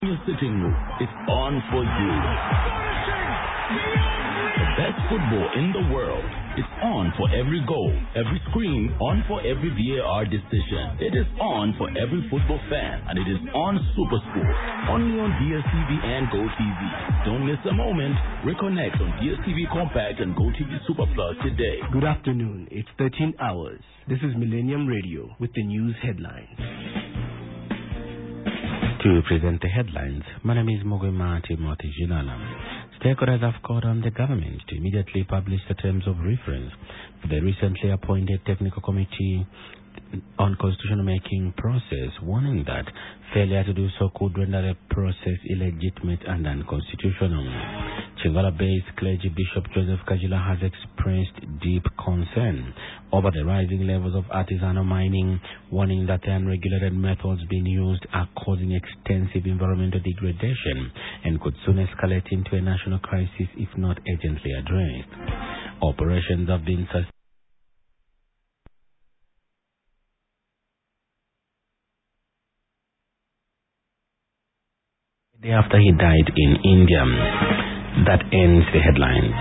your sitting room. It's on for you. The best football in the world. It's on for every goal, every screen, on for every VAR decision. It is on for every football fan, and it is on SuperSport, only on DSTV and GoTV. Don't miss a moment. Reconnect on DSTV Compact and GoTV Super Plus today. Good afternoon. It's 13 hours. This is Millennium Radio with the news headlines. To present the headlines, my name is Mogwema Timothy Jinala. Stakeholders have called on the government to immediately publish the terms of reference for the recently appointed Technical Committee on Constitutional Making process, warning that failure to do so could render the process illegitimate and unconstitutional. Chingala-based clergy Bishop Joseph Kajila has expressed deep concern over the rising levels of artisanal mining, warning that the unregulated methods being used are causing extensive environmental degradation and could soon escalate into a national crisis if not urgently addressed. Operations have been suspended after he died in India. That ends the headlines.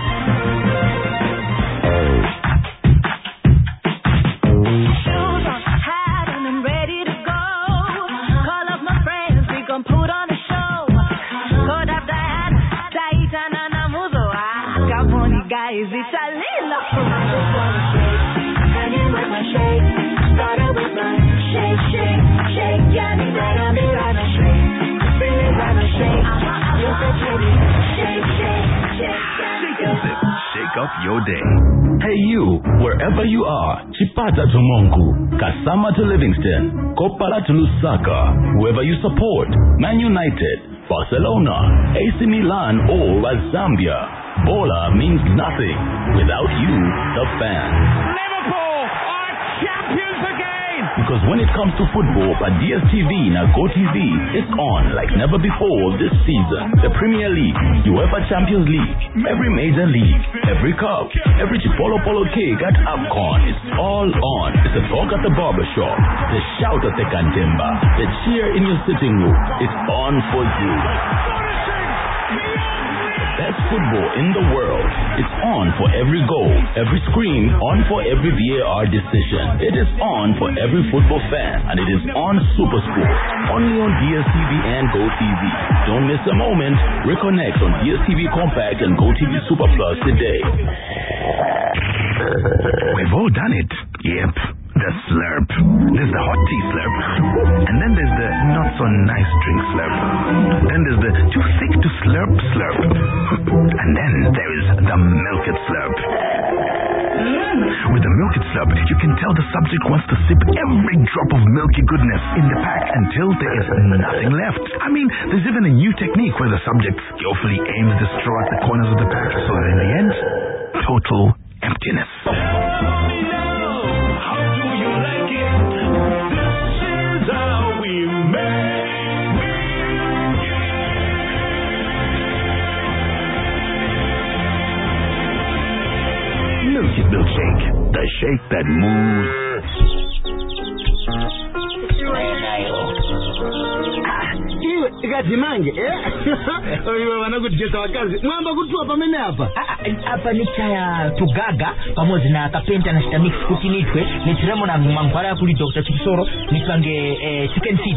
Shoes on, hat, and I'm ready to go. Call up my friends, we gon' put on a show. Code up Diana, Taitana Namuzo. Capone guys, it's a little. Hanging with my shake, started with my shake, shake, shake. Yeah, me better be right my shake. Bring me right my shake. You're so pretty. Shake, shake, shake. Shake up your day. Hey you, wherever you are, Chipata to Mongu, Kasama to Livingston, Kopala to Lusaka, whoever you support, Man United, Barcelona, AC Milan or Zambia, Bola means nothing without you, the fans. Liverpool are champions again! Because when it comes to football at DSTV and GoTV, it's on like never before this season. The Premier League, UEFA Champions League, every major league, every cup, every Chipolo Polo cake at AFCON, it's all on. It's a talk at the barbershop, the shout at the Kantemba, the cheer in your sitting room. It's on for you. Best football in the world. It's on for every goal, every screen, on for every VAR decision. It is on for every football fan, and it is on SuperSport, only on DSTV and GoTV. Don't miss a moment. Reconnect on DSTV Compact and GoTV Super Plus today. We've all done it. Yep. The slurp. There's the hot tea slurp. And then there's the not so nice drink slurp. Then there's the too thick to slurp slurp. And then there is the milk it slurp. With the milk it slurp, you can tell the subject wants to sip every drop of milky goodness in the pack until there is nothing left. I mean, there's even a new technique where the subject skillfully aims the straw at the corners of the pack so that in the end, total emptiness. Milkshake, the shake that moves. Ikazimange wanakutesa wakazi mwamba kutua pamene hapa ni chaya tugaga pamoja na kapenta na stamix kutinitwe nitiremo na mangwara ya kuli Dr. Chipisoro nitwange chicken feed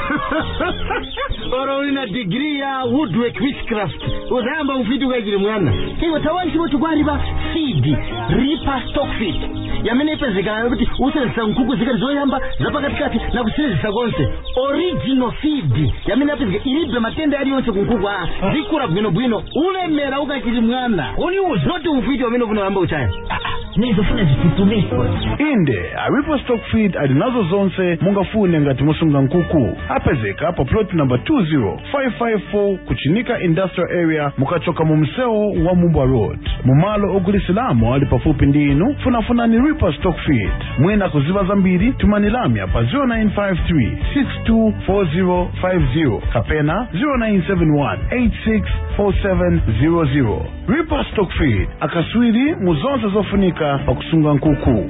oro una degree ya woodwork witchcraft uzamba ufitu kajiri mwana hiyo tawanshi wotu kwa riba feed ripa stock feed yamene ipezekana kuti usenza nkuku zikali zoyamba zapa katikati na kusenzisa konse original feed yamene apezeka ilibe matenda yaliyonse kunkuku zikura bwino ulemera ukachiri mwana oni uzoti ufiti wamene kunawamba uchaya nizofuna zitutumishwa inde aripo stock feed adinazo zonse mungafune ngati musunga nkuku apezeka pa plot number 20554 kuchinika industrial area mukachoka mu mseo wa Mumbwa Road mumalo ogulisilamu ali pafupi ndinu funafuna ni Reaper stock feed mwena kuziva zambiri tumanilamya pa 0953-624050 kapena 0971-864700 Reaper stock feed akaswiri muzonse zofunika pa kusunga nkuku.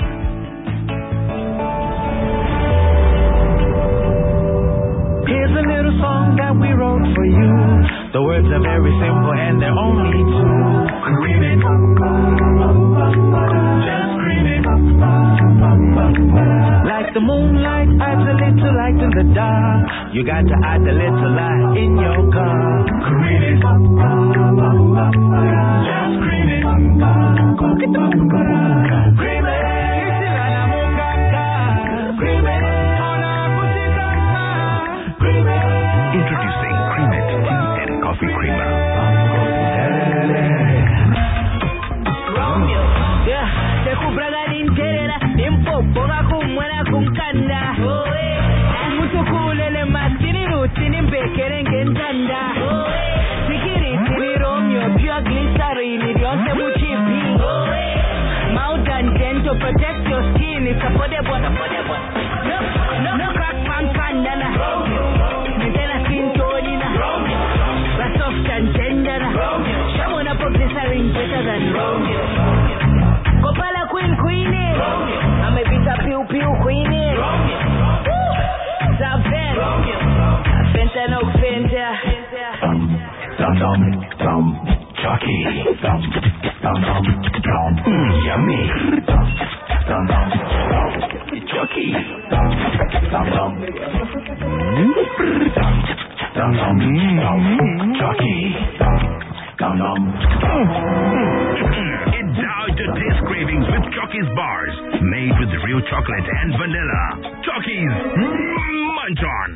Here's a little song that we wrote for you. The words are very simple and they're only two. Cream it, just cream it. Like the moonlight adds a little light in the dark. You got to add a little light in your car. Cream it, just cream it. Cream it. Introducing Creamet Tea and Coffee Creamer. Romeo, yeah, te kubraga ninterera, nimpo boga kumwena kumkanda. Mutu kulele masini rutini mbekere ngentanda. Sikiri tini Romeo, pure glycerine, ilionse muchipi. Mouth and dental protect your skin, it's affordable. No crack pan kandana. Nitena sintonina. La soft and tender. Shamona pop glycerine better than Romeo. Kopala queenie. I'm a bit of pew queenie. Zaven. Fenta no fenta. Dum Chucky. Dum yummy. Dum Chucky. Dum Chucky. Dum. Indulge your taste cravings with Chucky's bars, made with real chocolate and vanilla. Chucky's Munch On.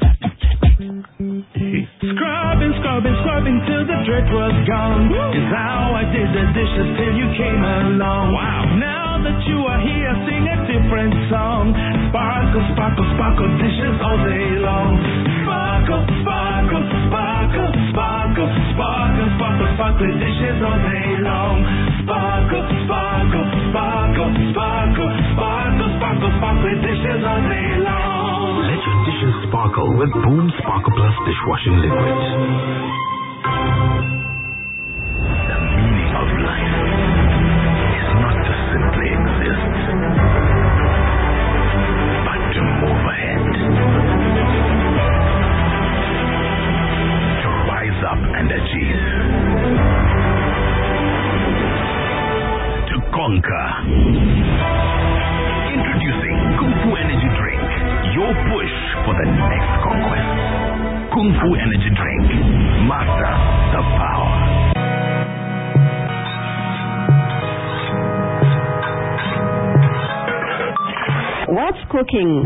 Scrubbing till the dirt was gone. Is how I did the dishes till you came along. Wow. Now that you are here, sing a different song. Sparkle, sparkle, sparkle dishes all day long. Sparkle, sparkle, sparkle, sparkle, sparkle, sparkle, sparkle dishes all day long. Sparkle, sparkle, sparkle, sparkle, sparkle, sparkle, sparkle dishes all day long. Let your dishes sparkle with Boom Sparkle Plus dishwashing liquid. The meaning of life is not to simply exist, but to move ahead, to rise up and achieve, to conquer. Introducing Kung Fu Energy Drink, your push for the next conquest. Kung Fu Energy Drink. Master the power. What's cooking?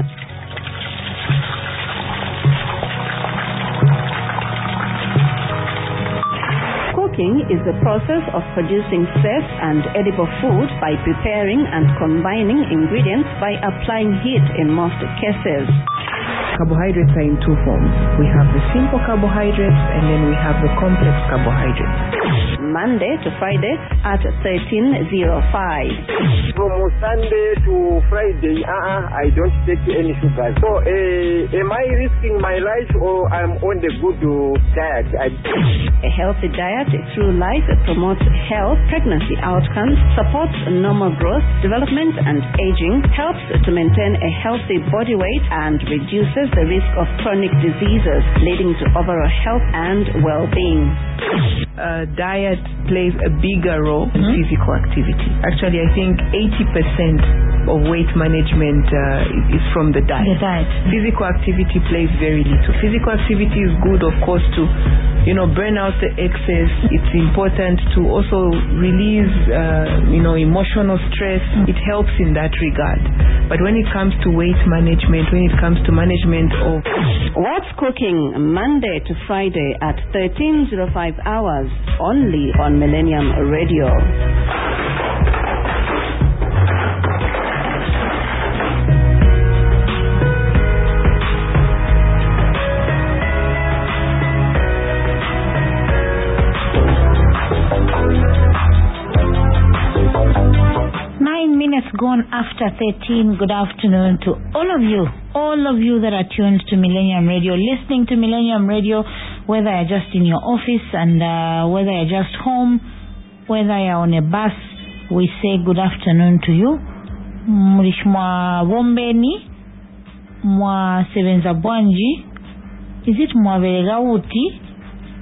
Cooking is the process of producing safe and edible food by preparing and combining ingredients by applying heat in most cases. Carbohydrates are in two forms. We have the simple carbohydrates and then we have the complex carbohydrates. Monday to Friday at 13:05. From Sunday to Friday, I don't take any sugar. So, am I risking my life or I'm on the good diet? A healthy diet through life promotes health, pregnancy outcomes, supports normal growth, development and aging, helps to maintain a healthy body weight and reduces the risk of chronic diseases, leading to overall health and well-being. Diet plays a bigger role in physical activity. Actually, I think 80% of weight management is from the diet. Physical activity plays very little. Physical activity is good, of course, to burn out the excess. It's important to also release emotional stress. It helps in that regard. But when it comes to weight management, when it comes to management of... What's Cooking, Monday to Friday at 13:05 hours, only on Millennium Radio. Gone after 13. Good afternoon to all of you that are tuned to Millennium Radio, listening to Millennium Radio, whether you're just in your office and whether you're just home, whether you're on a bus. We say good afternoon to you. Mwa Bombeni, mwa Sevenza Bwanji, is it mwa Velegauti?